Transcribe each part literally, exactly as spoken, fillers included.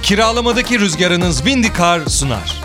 Kiralamadaki rüzgarınız Windykar sunar.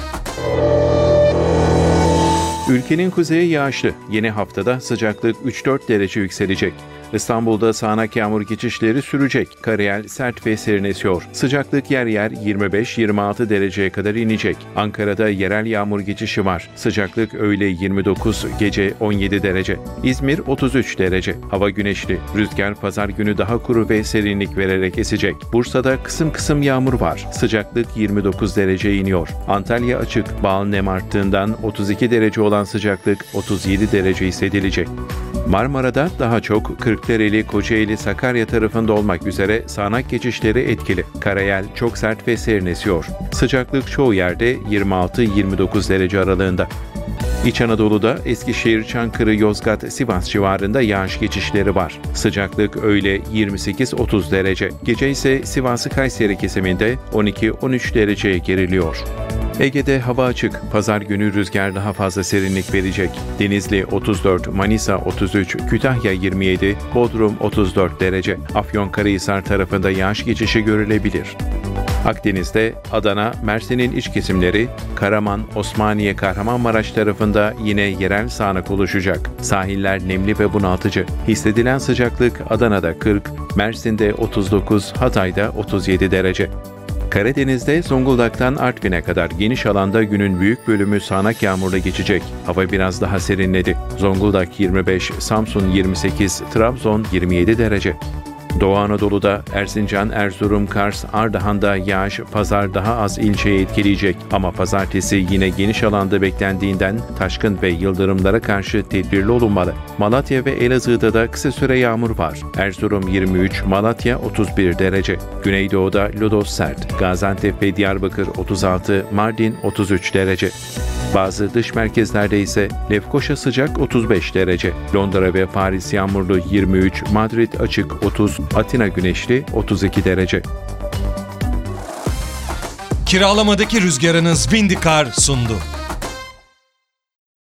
Ülkenin kuzeyi yağışlı. Yeni haftada sıcaklık üç dört derece yükselecek. İstanbul'da sağanak yağmur geçişleri sürecek. Karayel sert ve serin esiyor. Sıcaklık yer yer yirmi beş yirmi altı dereceye kadar inecek. Ankara'da yerel yağmur geçişi var. Sıcaklık öğle yirmi dokuz, gece on yedi derece. İzmir otuz üç derece. Hava güneşli. Rüzgar pazar günü daha kuru ve serinlik vererek esecek. Bursa'da kısım kısım yağmur var. Sıcaklık yirmi dokuz dereceye iniyor. Antalya açık. Bağıl nem arttığından otuz iki derece olan sıcaklık otuz yedi derece hissedilecek. Marmara'da daha çok Kırklareli, Kocaeli, Sakarya tarafında olmak üzere sağanak geçişleri etkili. Karayel çok sert ve serin esiyor. Sıcaklık çoğu yerde yirmi altı yirmi dokuz derece aralığında. İç Anadolu'da Eskişehir, Çankırı, Yozgat, Sivas civarında yağış geçişleri var. Sıcaklık öğle yirmi sekiz otuz derece. Gece ise Sivas Kayseri kesiminde on iki on üç dereceye geriliyor. Ege'de hava açık. Pazar günü rüzgar daha fazla serinlik verecek. Denizli otuz dört, Manisa otuz üç, Kütahya yirmi yedi, Bodrum otuz dört derece. Afyonkarahisar tarafında yağış geçişi görülebilir. Akdeniz'de Adana, Mersin'in iç kesimleri, Karaman, Osmaniye, Kahramanmaraş tarafında yine yerel sağanak oluşacak. Sahiller nemli ve bunaltıcı. Hissedilen sıcaklık Adana'da kırk, Mersin'de otuz dokuz, Hatay'da otuz yedi derece. Karadeniz'de Zonguldak'tan Artvin'e kadar geniş alanda günün büyük bölümü sağanak yağmurla geçecek. Hava biraz daha serinledi. Zonguldak yirmi beş, Samsun yirmi sekiz, Trabzon yirmi yedi derece. Doğu Anadolu'da Erzincan, Erzurum, Kars, Ardahan'da yağış pazar daha az ilçeyi etkileyecek. Ama pazartesi yine geniş alanda beklendiğinden taşkın ve yıldırımlara karşı tedbirli olunmalı. Malatya ve Elazığ'da da kısa süre yağmur var. Erzurum yirmi üç, Malatya otuz bir derece. Güneydoğu'da lodos sert. Gaziantep ve Diyarbakır otuz altı, Mardin otuz üç derece. Bazı dış merkezlerde ise Lefkoşa sıcak otuz beş derece. Londra ve Paris yağmurlu yirmi üç, Madrid açık otuz, Atina güneşli otuz iki derece. Kiralamadaki rüzgarınız Windykar sundu.